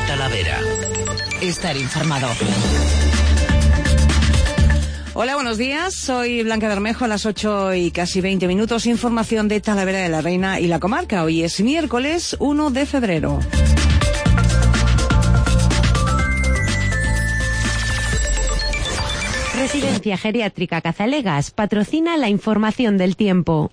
Talavera. Estar informado. Hola, buenos días. Soy Blanca Bermejo, a las 8 y casi 20 minutos. Información de Talavera de la Reina y la comarca. Hoy es miércoles 1 de febrero. Residencia Geriátrica Cazalegas patrocina la información del tiempo.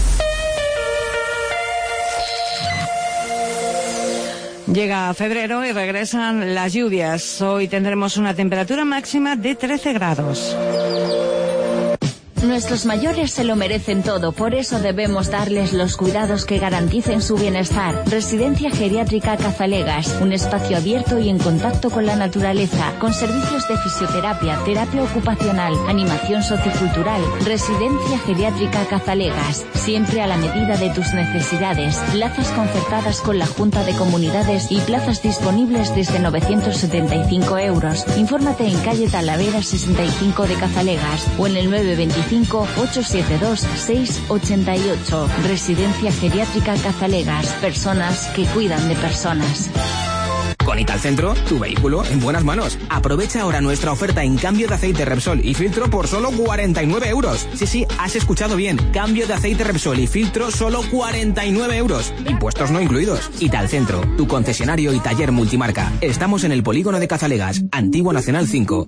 Llega febrero y regresan las lluvias. Hoy tendremos una temperatura máxima de 13 grados. Nuestros mayores se lo merecen todo, por eso debemos darles los cuidados que garanticen su bienestar. Residencia Geriátrica Cazalegas, un espacio abierto y en contacto con la naturaleza, con servicios de fisioterapia, terapia ocupacional, animación sociocultural. Residencia Geriátrica Cazalegas, siempre a la medida de tus necesidades. Plazas concertadas con la Junta de Comunidades y plazas disponibles desde 975 euros. Infórmate en calle Talavera 65 de Cazalegas o en el 925-872-688. Residencia Geriátrica Cazalegas. Personas que cuidan de personas. Con Italcentro, tu vehículo en buenas manos. Aprovecha ahora nuestra oferta en cambio de aceite Repsol y filtro por solo 49 euros. Sí, has escuchado bien. Cambio de aceite Repsol y filtro solo 49 euros. Impuestos no incluidos. Italcentro, tu concesionario y taller multimarca. Estamos en el polígono de Cazalegas, Antigua Nacional 5.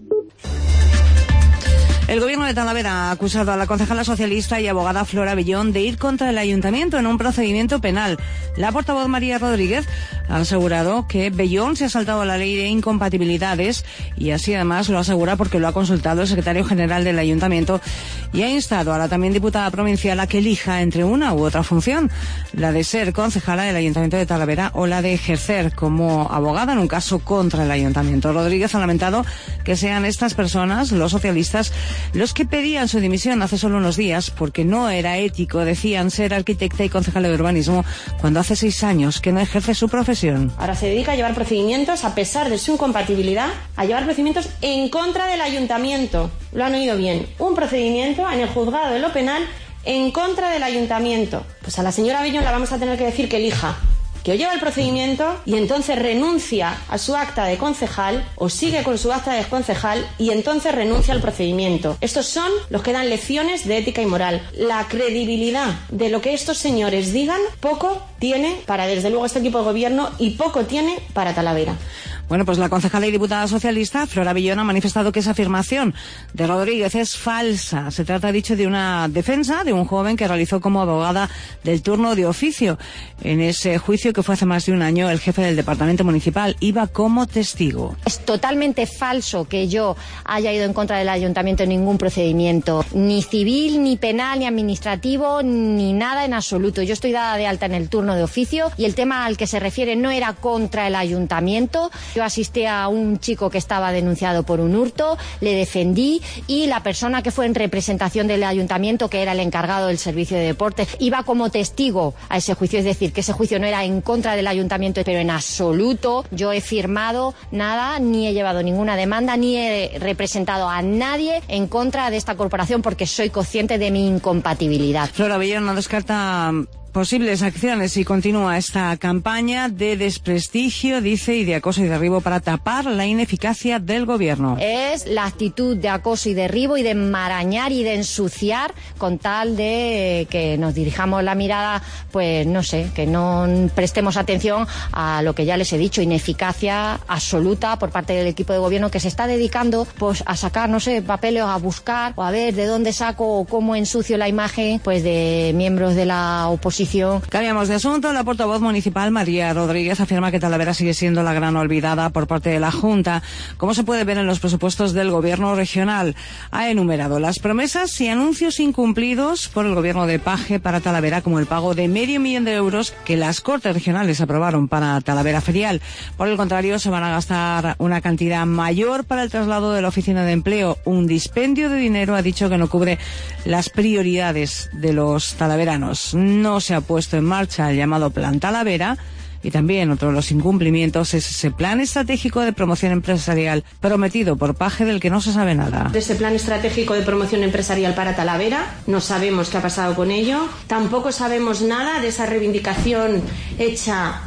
El gobierno de Talavera ha acusado a la concejala socialista y abogada Flora Bellón de ir contra el ayuntamiento en un procedimiento penal. La portavoz María Rodríguez ha asegurado que Bellón se ha saltado la ley de incompatibilidades y así además lo asegura porque lo ha consultado el secretario general del ayuntamiento y ha instado a la también diputada provincial a que elija entre una u otra función, la de ser concejala del ayuntamiento de Talavera o la de ejercer como abogada en un caso contra el ayuntamiento. Rodríguez ha lamentado que sean estas personas, los socialistas, los que pedían su dimisión hace solo unos días porque no era ético, decían, ser arquitecta y concejala de urbanismo cuando hace 6 años que no ejerce su profesión. Ahora se dedica a llevar procedimientos, a pesar de su incompatibilidad, a llevar procedimientos en contra del ayuntamiento. Lo han oído bien. Un procedimiento en el juzgado de lo penal en contra del ayuntamiento. Pues a la señora Bellón la vamos a tener que decir que elija. Que o lleva el procedimiento y entonces renuncia a su acta de concejal o sigue con su acta de concejal y entonces renuncia al procedimiento. Estos son los que dan lecciones de ética y moral. La credibilidad de lo que estos señores digan poco tiene para, desde luego, este equipo de gobierno y poco tiene para Talavera. Bueno, pues la concejala y diputada socialista Flora Bellón ha manifestado que esa afirmación de Rodríguez es falsa. Se trata, dicho, de una defensa de un joven que realizó como abogada del turno de oficio. En ese juicio, que fue hace más de un año, el jefe del departamento municipal iba como testigo. Es totalmente falso que yo haya ido en contra del ayuntamiento en ningún procedimiento, ni civil, ni penal, ni administrativo, ni nada en absoluto. Yo estoy dada de alta en el turno de oficio y el tema al que se refiere no era contra el ayuntamiento. Yo asistí a un chico que estaba denunciado por un hurto, le defendí y la persona que fue en representación del ayuntamiento, que era el encargado del servicio de deporte, iba como testigo a ese juicio. Es decir, que ese juicio no era en contra del ayuntamiento, pero en absoluto yo he firmado nada, ni he llevado ninguna demanda, ni he representado a nadie en contra de esta corporación porque soy consciente de mi incompatibilidad. Flora Bellón no descarta posibles acciones y continúa esta campaña de desprestigio, dice, y de acoso y derribo para tapar la ineficacia del gobierno. Es la actitud de acoso y derribo y de enmarañar y de ensuciar con tal de que nos dirijamos la mirada, pues no sé, que no prestemos atención a lo que ya les he dicho, ineficacia absoluta por parte del equipo de gobierno que se está dedicando pues a sacar, no sé, papeles, a buscar o a ver de dónde saco o cómo ensucio la imagen pues de miembros de la oposición. Cambiamos de asunto. La portavoz municipal María Rodríguez afirma que Talavera sigue siendo la gran olvidada por parte de la Junta, como se puede ver en los presupuestos del gobierno regional. Ha enumerado las promesas y anuncios incumplidos por el gobierno de Paje para Talavera, como el pago de $500,000 de euros que las Cortes regionales aprobaron para Talavera Ferial. Por el contrario, se van a gastar una cantidad mayor para el traslado de la oficina de empleo. Un dispendio de dinero, ha dicho, que no cubre las prioridades de los talaveranos. No se ha puesto en marcha el llamado Plan Talavera y también otro de los incumplimientos es ese plan estratégico de promoción empresarial prometido por Paje del que no se sabe nada. De ese plan estratégico de promoción empresarial para Talavera, no sabemos qué ha pasado con ello. Tampoco sabemos nada de esa reivindicación hecha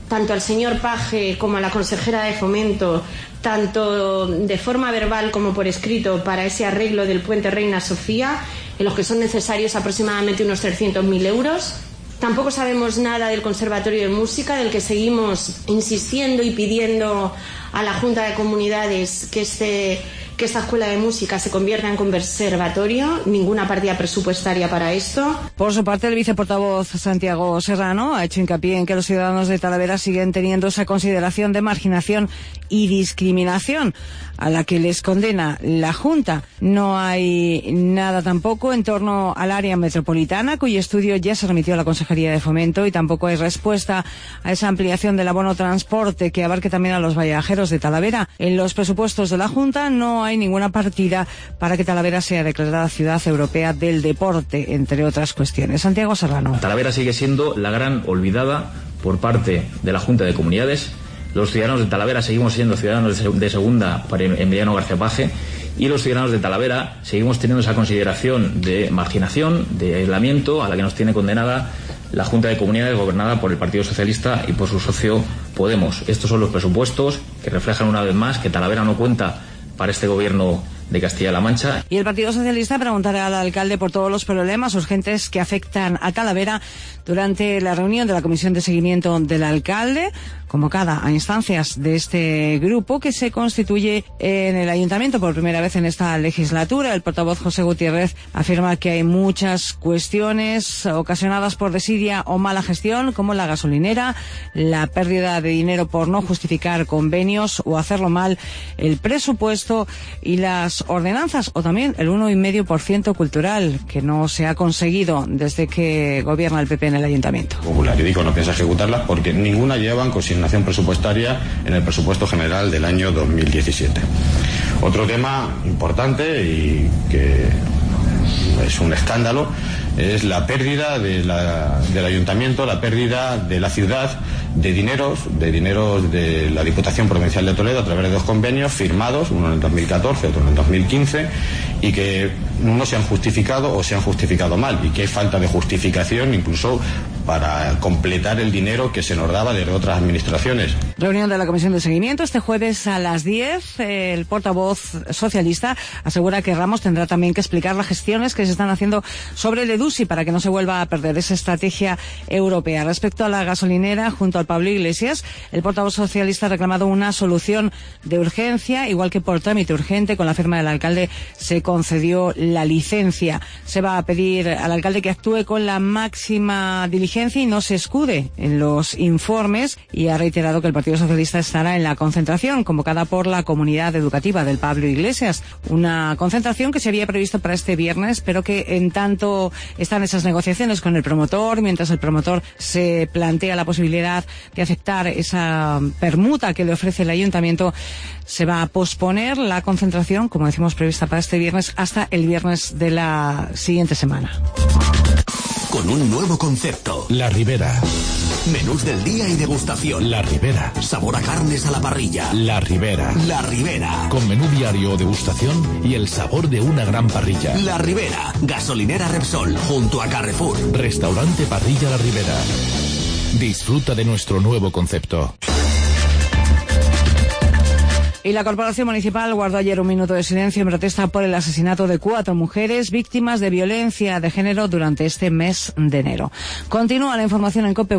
tanto al señor Paje como a la consejera de Fomento, tanto de forma verbal como por escrito, para ese arreglo del puente Reina Sofía, en los que son necesarios aproximadamente unos 300.000 euros. Tampoco sabemos nada del Conservatorio de Música, del que seguimos insistiendo y pidiendo a la Junta de Comunidades que esta escuela de música se convierta en conservatorio. Ninguna partida presupuestaria para esto. Por su parte, el viceportavoz Santiago Serrano ha hecho hincapié en que los ciudadanos de Talavera siguen teniendo esa consideración de marginación y discriminación a la que les condena la Junta. No hay nada tampoco en torno al área metropolitana, cuyo estudio ya se remitió a la Consejería de Fomento, y tampoco hay respuesta a esa ampliación del abono transporte que abarque también a los viajeros de Talavera. En los presupuestos de la Junta no hay ninguna partida para que Talavera sea declarada Ciudad Europea del Deporte, entre otras cuestiones. Santiago Serrano. Talavera sigue siendo la gran olvidada por parte de la Junta de Comunidades. Los ciudadanos de Talavera seguimos siendo ciudadanos de segunda para Emiliano García Paje, y los ciudadanos de Talavera seguimos teniendo esa consideración de marginación, de aislamiento, a la que nos tiene condenada la Junta de Comunidades gobernada por el Partido Socialista y por su socio Podemos. Estos son los presupuestos que reflejan una vez más que Talavera no cuenta para este gobierno de Castilla-La Mancha. Y el Partido Socialista preguntará al alcalde por todos los problemas urgentes que afectan a Talavera durante la reunión de la Comisión de Seguimiento del Alcalde, convocada a instancias de este grupo que se constituye en el Ayuntamiento por primera vez en esta legislatura. El portavoz José Gutiérrez afirma que hay muchas cuestiones ocasionadas por desidia o mala gestión, como la gasolinera, la pérdida de dinero por no justificar convenios o hacerlo mal, el presupuesto y las ordenanzas, o también el 1,5% cultural, que no se ha conseguido desde que gobierna el PP en el Ayuntamiento. Popular, y digo, no piensa ejecutarlas porque ninguna llevan consignación presupuestaria en el presupuesto general del año 2017. Otro tema importante y que es un escándalo es la pérdida del Ayuntamiento, la pérdida de la ciudad de dineros de la Diputación Provincial de Toledo a través de 2 convenios firmados, uno en el 2014, otro en el 2015, y que no se han justificado o se han justificado mal, y que hay falta de justificación incluso para completar el dinero que se nos daba desde otras administraciones. Reunión de la Comisión de Seguimiento este jueves a las 10. El portavoz socialista asegura que Ramos tendrá también que explicar las gestiones que se están haciendo sobre el EDUSI para que no se vuelva a perder esa estrategia europea. Respecto a la gasolinera, junto al Pablo Iglesias, el portavoz socialista ha reclamado una solución de urgencia, igual que por trámite urgente, con la firma del alcalde se concedió la licencia. Se va a pedir al alcalde que actúe con la máxima diligencia y no se escude en los informes, y ha reiterado que el Partido Socialista estará en la concentración convocada por la comunidad educativa del Pablo Iglesias. Una concentración que se había previsto para este viernes, pero que en tanto están esas negociaciones con el promotor, mientras el promotor se plantea la posibilidad de aceptar esa permuta que le ofrece el Ayuntamiento, se va a posponer la concentración, como decimos, prevista para este viernes hasta el viernes de la siguiente semana. Con un nuevo concepto. La Ribera. Menús del día y degustación. La Ribera. Sabor a carnes a la parrilla. La Ribera. La Ribera. Con menú diario o degustación y el sabor de una gran parrilla. La Ribera. Gasolinera Repsol, junto a Carrefour. Restaurante Parrilla La Ribera. Disfruta de nuestro nuevo concepto. Y la Corporación Municipal guardó ayer un minuto de silencio en protesta por el asesinato de 4 mujeres víctimas de violencia de género durante este mes de enero. Continúa la información en COPE.